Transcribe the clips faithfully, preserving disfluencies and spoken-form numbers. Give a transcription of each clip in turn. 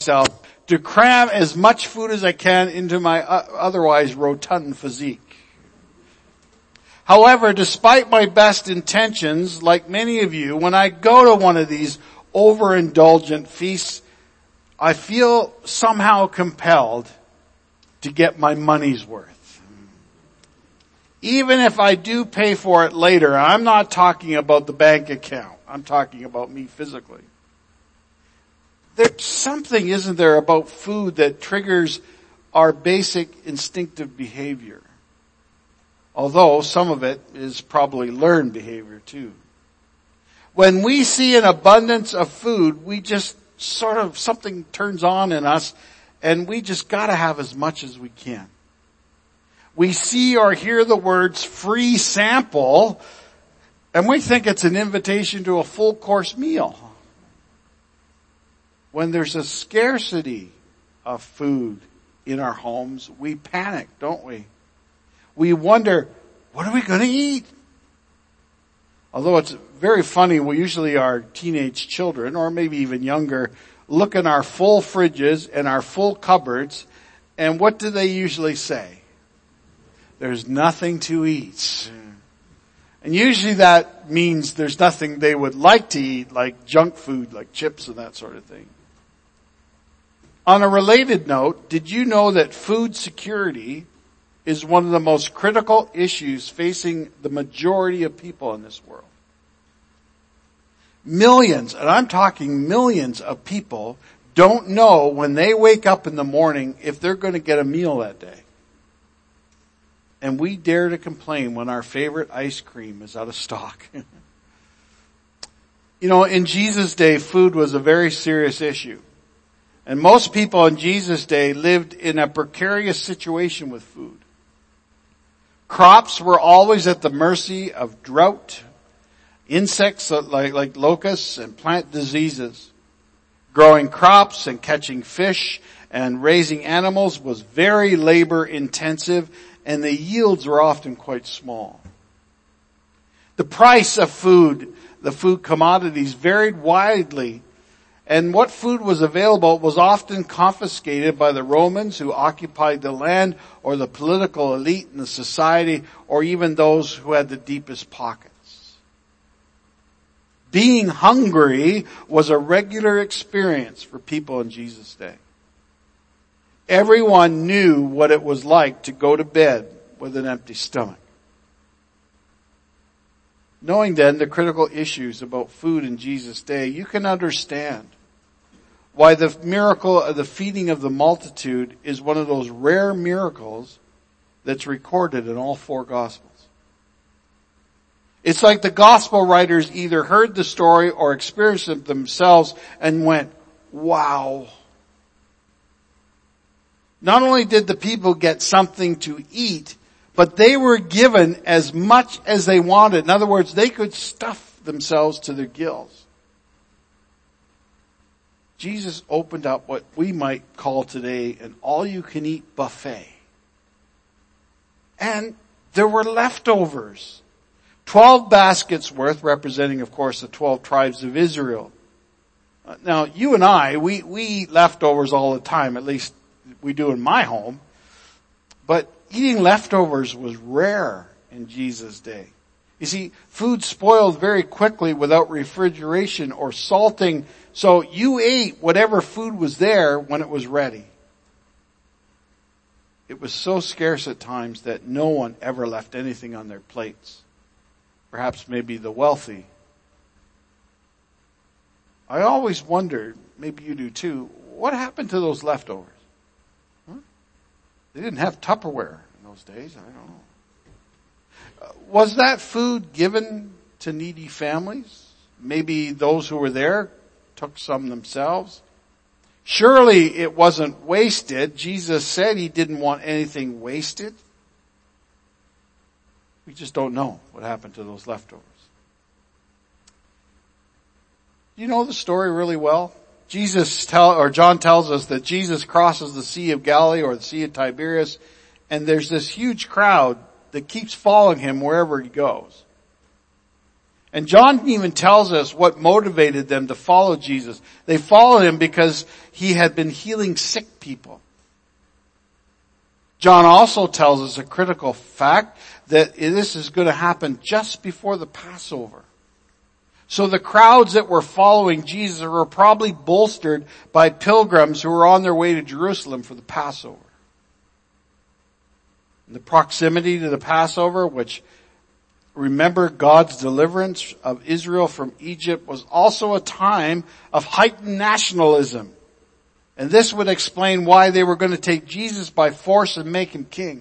myself to cram as much food as I can into my otherwise rotund physique. However, despite my best intentions, like many of you, when I go to one of these overindulgent feasts, I feel somehow compelled to get my money's worth. Even if I do pay for it later, I'm not talking about the bank account. I'm talking about me physically. There's something, isn't there, about food that triggers our basic instinctive behavior. Although some of it is probably learned behavior too. When we see an abundance of food, we just sort of, something turns on in us and we just gotta have as much as we can. We see or hear the words free sample and we think it's an invitation to a full course meal. When there's a scarcity of food in our homes, we panic, don't we? We wonder, what are we going to eat? Although it's very funny, we usually our teenage children, or maybe even younger, look in our full fridges and our full cupboards, and what do they usually say? There's nothing to eat. And usually that means there's nothing they would like to eat, like junk food, like chips and that sort of thing. On a related note, did you know that food security is one of the most critical issues facing the majority of people in this world? Millions, and I'm talking millions of people, don't know when they wake up in the morning if they're going to get a meal that day. And we dare to complain when our favorite ice cream is out of stock. You know, in Jesus' day, food was a very serious issue. And most people in Jesus' day lived in a precarious situation with food. Crops were always at the mercy of drought, insects like, like locusts, and plant diseases. Growing crops and catching fish and raising animals was very labor intensive, and the yields were often quite small. The price of food, the food commodities, varied widely. And what food was available was often confiscated by the Romans who occupied the land, or the political elite in the society, or even those who had the deepest pockets. Being hungry was a regular experience for people in Jesus' day. Everyone knew what it was like to go to bed with an empty stomach. Knowing then the critical issues about food in Jesus' day, you can understand why the miracle of the feeding of the multitude is one of those rare miracles that's recorded in all four Gospels. It's like the Gospel writers either heard the story or experienced it themselves and went, wow. Not only did the people get something to eat, but they were given as much as they wanted. In other words, they could stuff themselves to their gills. Jesus opened up what we might call today an all-you-can-eat buffet. And there were leftovers. Twelve baskets worth, representing, of course, the twelve tribes of Israel. Now, you and I, we, we eat leftovers all the time, at least we do in my home. But eating leftovers was rare in Jesus' day. You see, food spoiled very quickly without refrigeration or salting, so you ate whatever food was there when it was ready. It was so scarce at times that no one ever left anything on their plates. Perhaps maybe the wealthy. I always wondered, maybe you do too, what happened to those leftovers? Huh? They didn't have Tupperware in those days, I don't know. Uh, was that food given to needy families? Maybe those who were there took some themselves. Surely it wasn't wasted. Jesus said he didn't want anything wasted. We just don't know what happened to those leftovers. You know the story really well. Jesus tell, or John tells us that Jesus crosses the Sea of Galilee or the Sea of Tiberias, and there's this huge crowd that keeps following him wherever he goes. And John even tells us what motivated them to follow Jesus. They followed him because he had been healing sick people. John also tells us a critical fact that this is going to happen just before the Passover. So the crowds that were following Jesus were probably bolstered by pilgrims who were on their way to Jerusalem for the Passover. The proximity to the Passover, which, remember, God's deliverance of Israel from Egypt, was also a time of heightened nationalism. And this would explain why they were going to take Jesus by force and make him king.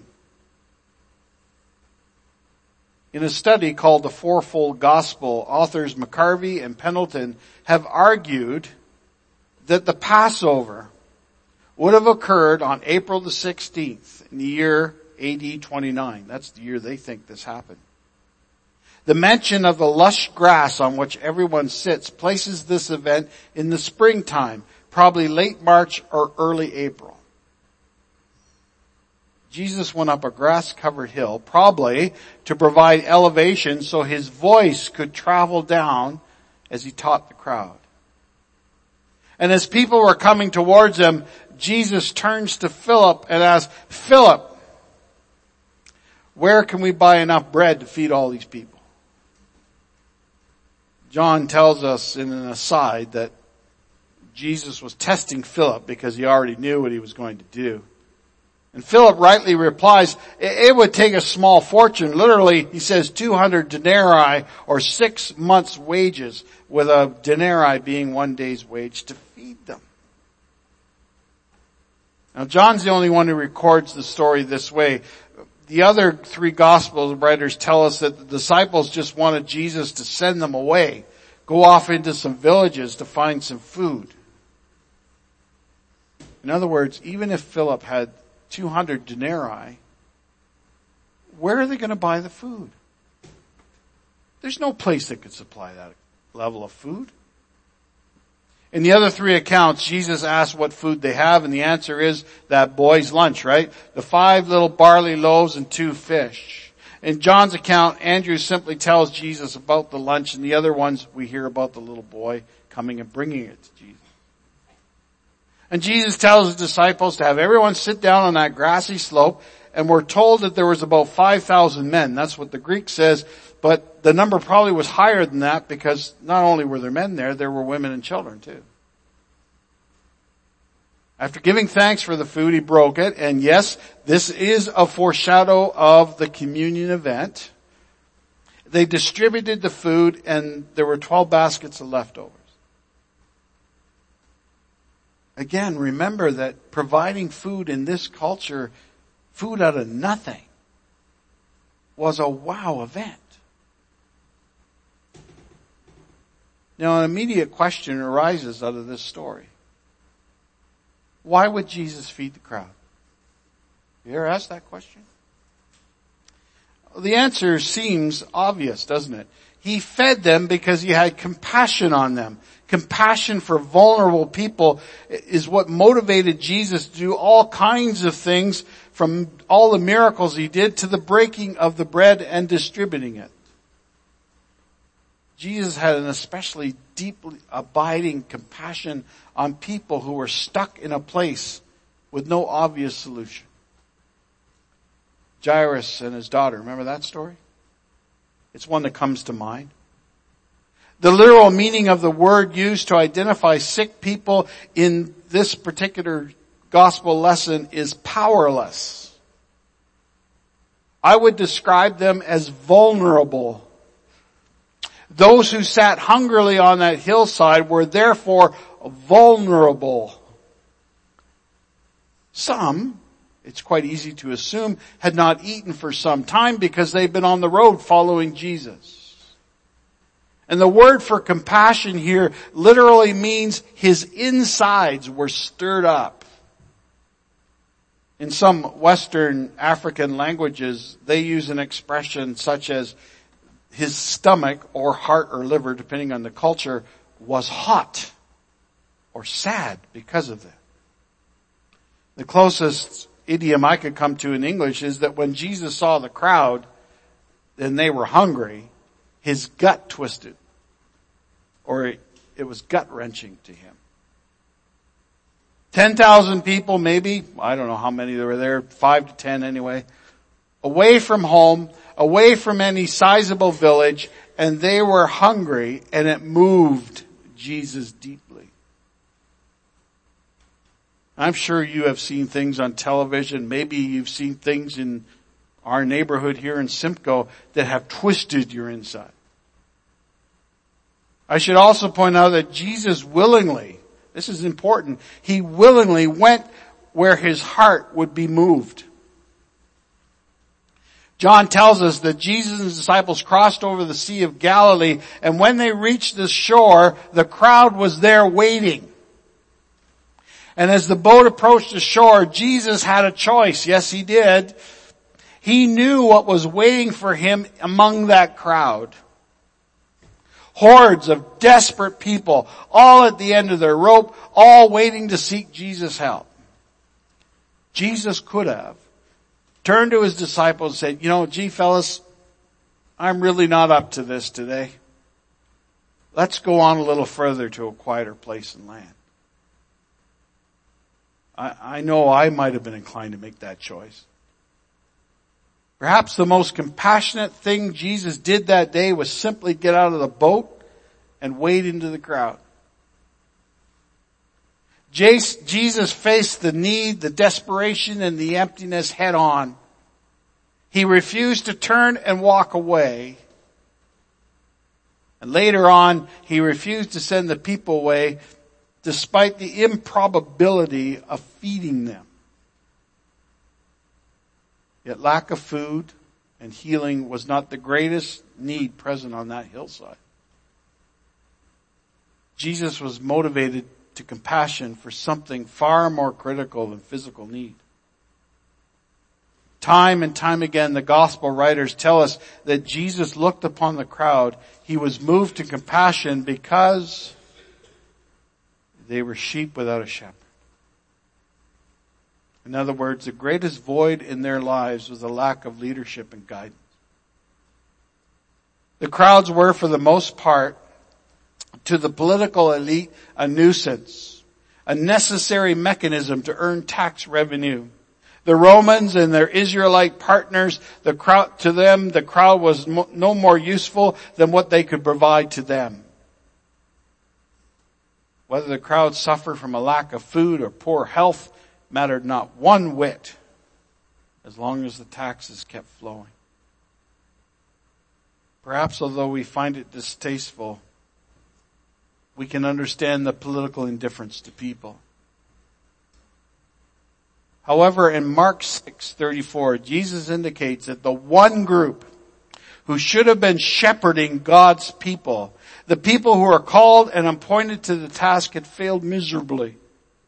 In a study called The Fourfold Gospel, authors McCarvey and Pendleton have argued that the Passover would have occurred on April the sixteenth in the year A D twenty-nine. That's the year they think this happened. The mention of the lush grass on which everyone sits places this event in the springtime, probably late March or early April. Jesus went up a grass-covered hill, probably to provide elevation so his voice could travel down as he taught the crowd. And as people were coming towards him, Jesus turns to Philip and asks, Philip, where can we buy enough bread to feed all these people? John tells us in an aside that Jesus was testing Philip because he already knew what he was going to do. And Philip rightly replies, it would take a small fortune. Literally, he says two hundred denarii or six months' wages, with a denarii being one day's wage, to feed them. Now, John's the only one who records the story this way. The other three gospel writers tell us that the disciples just wanted Jesus to send them away, go off into some villages to find some food. In other words, even if Philip had two hundred denarii, where are they going to buy the food? There's no place that could supply that level of food. In the other three accounts, Jesus asks what food they have, and the answer is that boy's lunch, right? The five little barley loaves and two fish. In John's account, Andrew simply tells Jesus about the lunch, and the other ones we hear about the little boy coming and bringing it to Jesus. And Jesus tells his disciples to have everyone sit down on that grassy slope, and we're told that there was about five thousand men. That's what the Greek says, but the number probably was higher than that because not only were there men there, there were women and children too. After giving thanks for the food, he broke it, and yes, this is a foreshadow of the communion event. They distributed the food, and there were twelve baskets of leftovers. Again, remember that providing food in this culture, food out of nothing, was a wow event. Now, an immediate question arises out of this story. Why would Jesus feed the crowd? You ever asked that question? The answer seems obvious, doesn't it? He fed them because he had compassion on them. Compassion for vulnerable people is what motivated Jesus to do all kinds of things, from all the miracles he did to the breaking of the bread and distributing it. Jesus had an especially deeply abiding compassion on people who were stuck in a place with no obvious solution. Jairus and his daughter, remember that story? It's one that comes to mind. The literal meaning of the word used to identify sick people in this particular gospel lesson is powerless. I would describe them as vulnerable. Those who sat hungrily on that hillside were therefore vulnerable. Some, it's quite easy to assume, had not eaten for some time because they've been on the road following Jesus. And the word for compassion here literally means his insides were stirred up. In some Western African languages, they use an expression such as his stomach or heart or liver, depending on the culture, was hot or sad because of that. The closest idiom I could come to in English is that when Jesus saw the crowd and they were hungry, his gut twisted, or it was gut-wrenching to him. ten thousand people maybe, I don't know how many there were there, five to ten anyway, away from home, away from any sizable village, and they were hungry, and it moved Jesus deeply. I'm sure you have seen things on television, maybe you've seen things in our neighborhood here in Simcoe that have twisted your inside. I should also point out that Jesus willingly, this is important, he willingly went where his heart would be moved. John tells us that Jesus and his disciples crossed over the Sea of Galilee, and when they reached the shore, the crowd was there waiting. And as the boat approached the shore, Jesus had a choice. Yes, he did. He knew what was waiting for him among that crowd. Hordes of desperate people, all at the end of their rope, all waiting to seek Jesus' help. Jesus could have turned to his disciples and said, you know, gee fellas, I'm really not up to this today. Let's go on a little further to a quieter place and land. I, I know I might have been inclined to make that choice. Perhaps the most compassionate thing Jesus did that day was simply get out of the boat and wade into the crowd. Jesus faced the need, the desperation, and the emptiness head on. He refused to turn and walk away. And later on, he refused to send the people away despite the improbability of feeding them. Yet lack of food and healing was not the greatest need present on that hillside. Jesus was motivated to compassion for something far more critical than physical need. Time and time again, the gospel writers tell us that Jesus looked upon the crowd. He was moved to compassion because they were sheep without a shepherd. In other words, the greatest void in their lives was a lack of leadership and guidance. The crowds were, for the most part, to the political elite, a nuisance, a necessary mechanism to earn tax revenue. The Romans and their Israelite partners, the crowd, to them, the crowd was mo- no more useful than what they could provide to them. Whether the crowd suffered from a lack of food or poor health mattered not one whit, as long as the taxes kept flowing. Perhaps although we find it distasteful, we can understand the political indifference to people. However, in Mark six thirty-four, Jesus indicates that the one group who should have been shepherding God's people, the people who are called and appointed to the task, had failed miserably.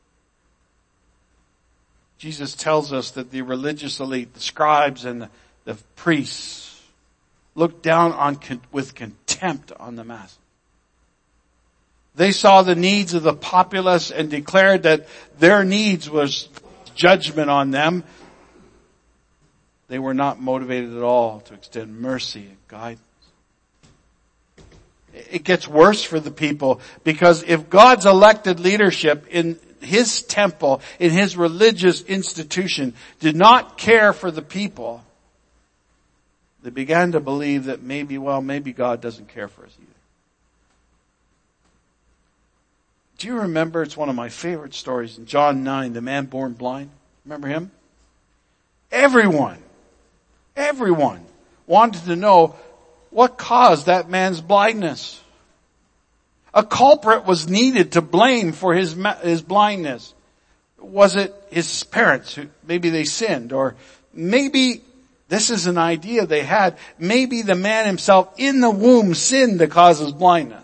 Jesus tells us that the religious elite, the scribes and the, the priests, looked down on con- with contempt on the masses. They saw the needs of the populace and declared that their needs was judgment on them. They were not motivated at all to extend mercy and guidance. It gets worse for the people, because if God's elected leadership in his temple, in his religious institution, did not care for the people, they began to believe that maybe, well, maybe God doesn't care for us either. Do you remember, it's one of my favorite stories in John nine, the man born blind? Remember him? Everyone, everyone wanted to know what caused that man's blindness. A culprit was needed to blame for his his blindness. Was it his parents who maybe they sinned, or maybe this is an idea they had, maybe the man himself in the womb sinned to cause his blindness.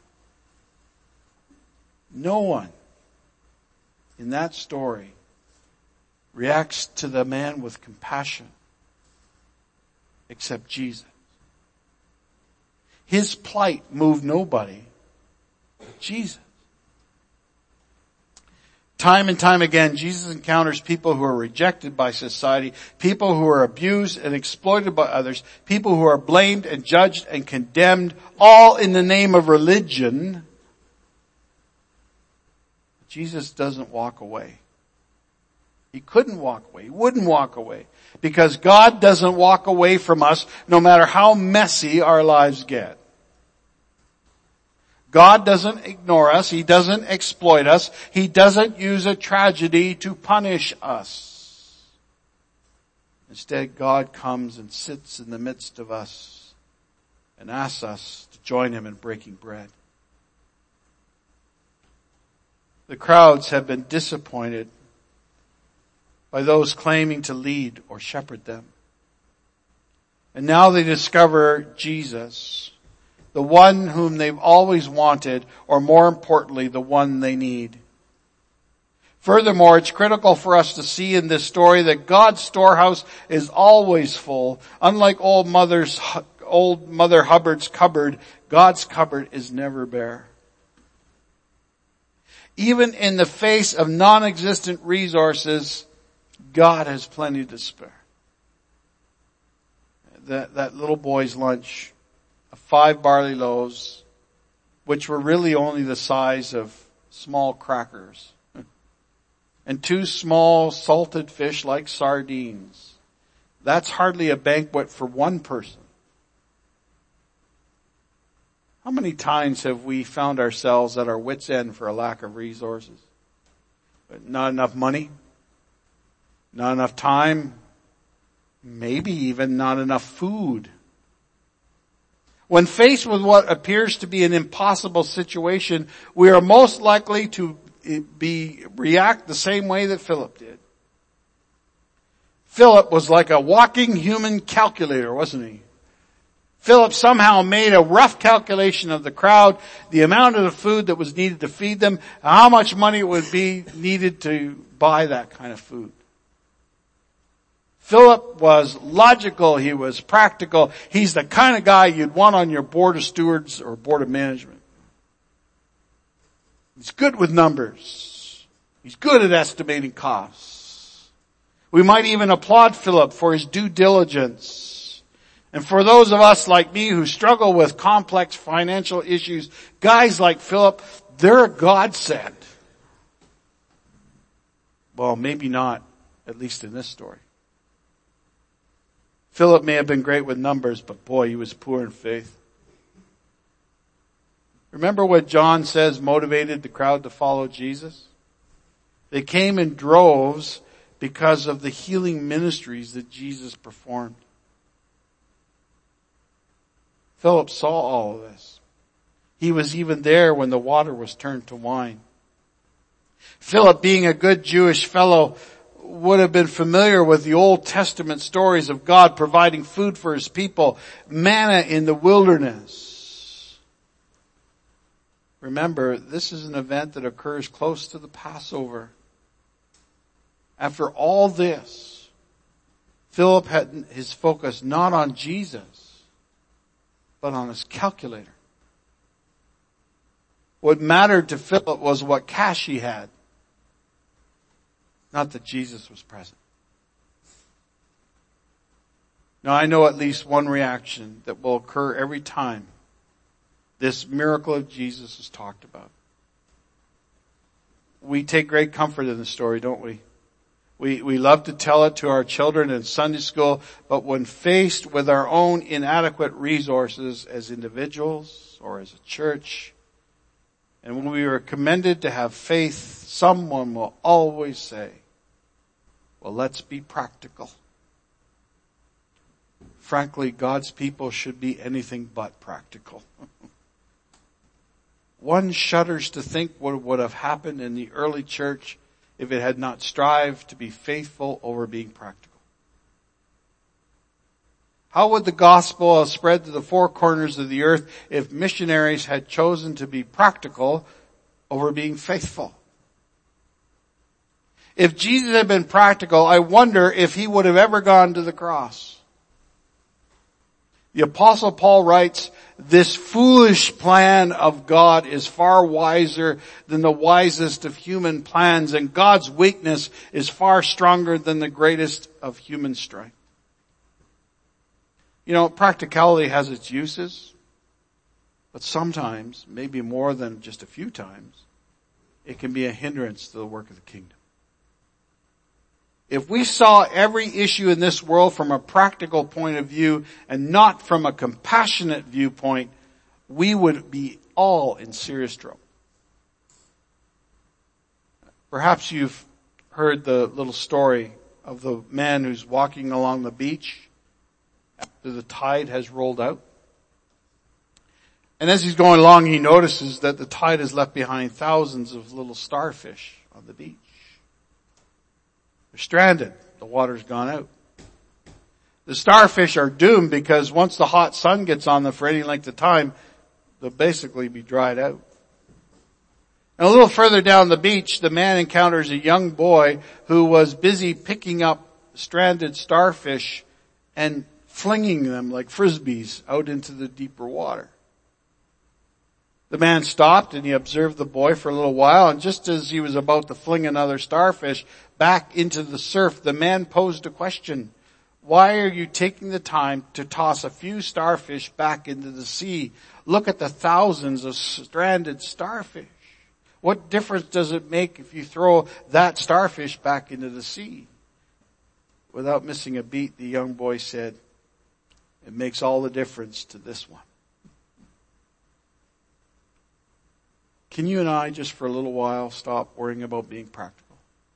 No one in that story reacts to the man with compassion except Jesus. His plight moved nobody but Jesus. Time and time again, Jesus encounters people who are rejected by society, people who are abused and exploited by others, people who are blamed and judged and condemned, all in the name of religion. Jesus doesn't walk away. He couldn't walk away. He wouldn't walk away. Because God doesn't walk away from us no matter how messy our lives get. God doesn't ignore us. He doesn't exploit us. He doesn't use a tragedy to punish us. Instead, God comes and sits in the midst of us and asks us to join Him in breaking bread. The crowds have been disappointed by those claiming to lead or shepherd them. And now they discover Jesus, the one whom they've always wanted, or more importantly, the one they need. Furthermore, it's critical for us to see in this story that God's storehouse is always full. Unlike old mother's, old Mother Hubbard's cupboard, God's cupboard is never bare. Even in the face of non-existent resources, God has plenty to spare. That, that little boy's lunch, five barley loaves, which were really only the size of small crackers, and two small salted fish like sardines. That's hardly a banquet for one person. How many times have we found ourselves at our wits' end for a lack of resources? Not enough money, not enough time, maybe even not enough food. When faced with what appears to be an impossible situation, we are most likely to be react the same way that Philip did. Philip was like a walking human calculator, wasn't he? Philip somehow made a rough calculation of the crowd, the amount of the food that was needed to feed them, how much money would be needed to buy that kind of food. Philip was logical. He was practical. He's the kind of guy you'd want on your board of stewards or board of management. He's good with numbers. He's good at estimating costs. We might even applaud Philip for his due diligence. And for those of us like me who struggle with complex financial issues, guys like Philip, they're a godsend. Well, maybe not, at least in this story. Philip may have been great with numbers, but boy, he was poor in faith. Remember what John says motivated the crowd to follow Jesus? They came in droves because of the healing ministries that Jesus performed. Philip saw all of this. He was even there when the water was turned to wine. Philip, being a good Jewish fellow, would have been familiar with the Old Testament stories of God providing food for His people, manna in the wilderness. Remember, this is an event that occurs close to the Passover. After all this, Philip had his focus not on Jesus, but on his calculator. What mattered to Philip was what cash he had, not that Jesus was present. Now I know at least one reaction that will occur every time this miracle of Jesus is talked about. We take great comfort in the story, don't we? We, we love to tell it to our children in Sunday school, but when faced with our own inadequate resources as individuals or as a church, and when we are commended to have faith, someone will always say, well, let's be practical. Frankly, God's people should be anything but practical. One shudders to think what would have happened in the early church if it had not strived to be faithful over being practical. How would the gospel have spread to the four corners of the earth if missionaries had chosen to be practical over being faithful? If Jesus had been practical, I wonder if He would have ever gone to the cross. The Apostle Paul writes, this foolish plan of God is far wiser than the wisest of human plans, and God's weakness is far stronger than the greatest of human strength. You know, practicality has its uses, but sometimes, maybe more than just a few times, it can be a hindrance to the work of the kingdom. If we saw every issue in this world from a practical point of view and not from a compassionate viewpoint, we would be all in serious trouble. Perhaps you've heard the little story of the man who's walking along the beach after the tide has rolled out. And as he's going along, he notices that the tide has left behind thousands of little starfish on the beach. They're stranded. The water's gone out. The starfish are doomed because once the hot sun gets on them for any length of time, they'll basically be dried out. And a little further down the beach, the man encounters a young boy who was busy picking up stranded starfish and flinging them like frisbees out into the deeper water. The man stopped and he observed the boy for a little while, and just as he was about to fling another starfish back into the surf, the man posed a question. Why are you taking the time to toss a few starfish back into the sea? Look at the thousands of stranded starfish. What difference does it make if you throw that starfish back into the sea? Without missing a beat, the young boy said, it makes all the difference to this one. Can you and I just for a little while stop worrying about being practical?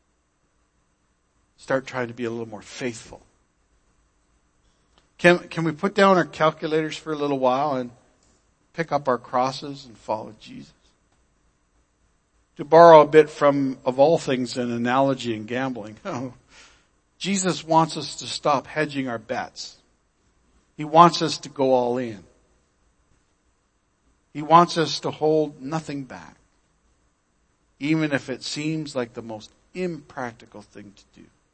Start trying to be a little more faithful. Can, can we put down our calculators for a little while and pick up our crosses and follow Jesus? To borrow a bit from, of all things, an analogy in gambling. Oh, Jesus wants us to stop hedging our bets. He wants us to go all in. He wants us to hold nothing back, even if it seems like the most impractical thing to do.